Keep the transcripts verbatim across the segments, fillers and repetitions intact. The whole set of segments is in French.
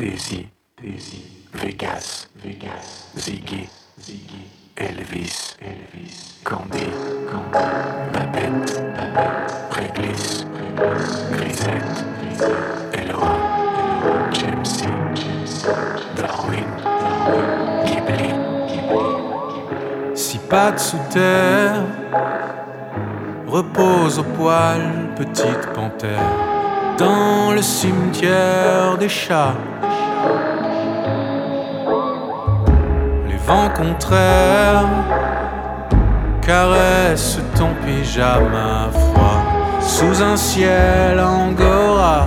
Daisy, Daisy, Vegas, Vegas, Ziggy, Ziggy, Elvis, Elvis, Candy, Candy, Babette, Babette, Réglisse, Grisette, Elora, Jamesy, Darwin, Ghibli, Six pattes sous terre, repose au poil, petite panthère, dans le cimetière des chats. Les vents contraires caressent ton pyjama froid sous un ciel angora.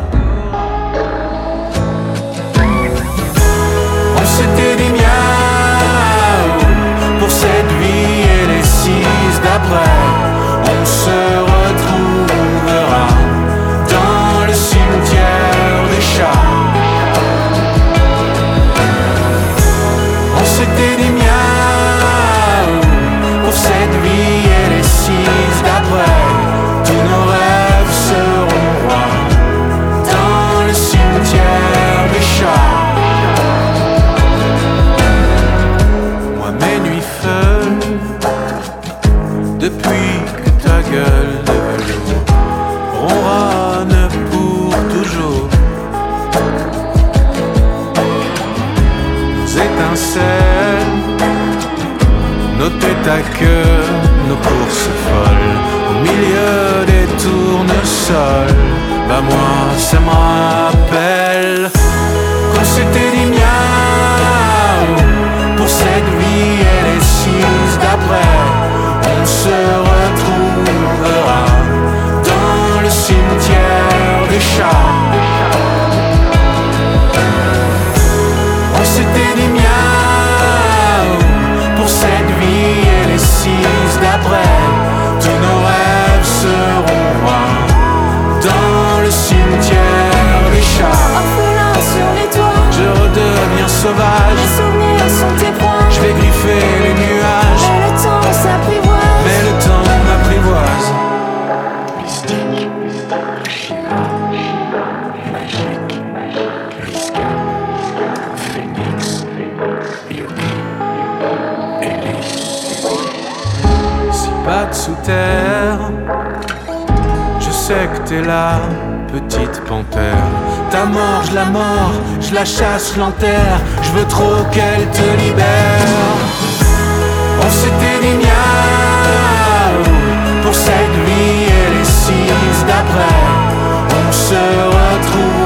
On s'était dit miaou pour cette vie et les six d'après. On se retrouvera dans le cimetière des chats. On s'était dit miaou pour cette vie et les six d'après. Tous nos rêves seront rois dans le cimetière des chats. Moi mes nuits folles, depuis que ta gueule de velours ronronne pour toujours. Nos étincelles, nos têtes à queue, nos courses folles au milieu des tournesols. Bah moi ça me rappelle qu'on s'était dit miaou pour cette vie et les six d'après. On se retrouvera dans le cimetière des chats. On s'était dit miaou pour cette vie et les six d'après. Tous nos rêves seront rois dans le cimetière des chats. Orphelin sur les toits, Je redeviens sauvage. les souvenirs sont tes proies. Je vais griffer les nuages, Mais le temps s'apprivoise. mais le temps m'apprivoise. Mystique, Shiva, Magique, Riska, Phoenix, Yogi, Elise. Six pattes sous terre, je sais que t'es là, petite panthère. Ta mort, je la mords, je la chasse, je l'enterre. Je veux trop qu'elle te libère. On s'était dit miaou pour cette vie et les six d'après. On se retrouve